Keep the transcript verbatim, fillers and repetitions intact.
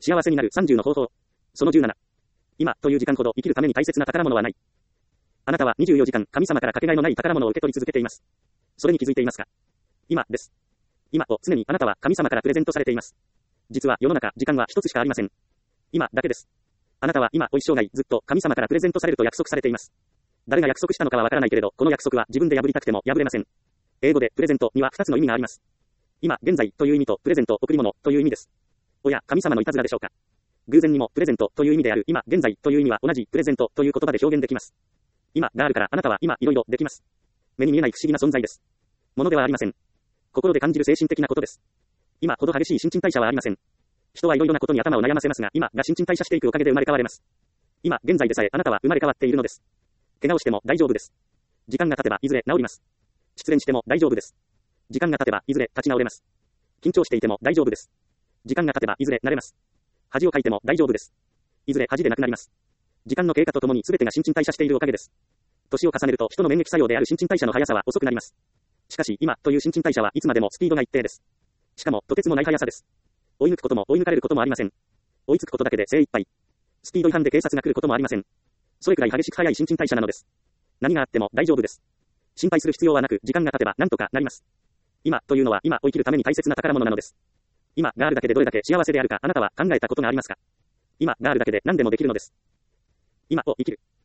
幸せになるさんじゅうの方法。そのじゅうなな。今という時間ほど生きるために大切な宝物はない。あなたはにじゅうよじかん神様からかけがえのない宝物を受け取り続けています。それに気づいていますか？今です。今を常にあなたは神様からプレゼントされています。実は世の中、時間は一つしかありません。今だけです。あなたは今を一生涯ずっと神様からプレゼントされると約束されています。誰が約束したのかはわからないけれど、この約束は自分で破りたくても破れません。英語でプレゼントにはふたつの意味があります。今現在という意味とプレゼント贈り物という意味です。おや、神様のいたずらでしょうか。偶然にもプレゼントという意味である今現在という意味は同じプレゼントという言葉で表現できます。今があるからあなたは今いろいろできます。目に見えない不思議な存在です。ものではありません。心で感じる精神的なことです。今ほど激しい新陳代謝はありません。人はいろいろなことに頭を悩ませますが、今が新陳代謝していくおかげで生まれ変われます。今現在でさえあなたは生まれ変わっているのです。怪我をしても大丈夫です。時間が経てばいずれ治ります。失恋しても大丈夫です。時間が経てばいずれ立ち直れます。緊張していても大丈夫です。時間が経てばいずれ慣れます。恥をかいても大丈夫です。いずれ恥でなくなります。時間の経過とともに全てが新陳代謝しているおかげです。年を重ねると人の免疫作用である新陳代謝の速さは遅くなります。しかし今という新陳代謝はいつまでもスピードが一定です。しかもとてつもない速さです。追い抜くことも追い抜かれることもありません。追いつくことだけで精一杯。スピード違反で警察が来ることもありません。それくらい激しく速い新陳代謝なのです。何があっても大丈夫です。心配する必要はなく、時間が経てば何とかなります。今というのは今を生きるために大切な宝物なのです。今があるだけでどれだけ幸せであるかあなたは考えたことがありますか？今があるだけで何でもできるのです。今を生きる。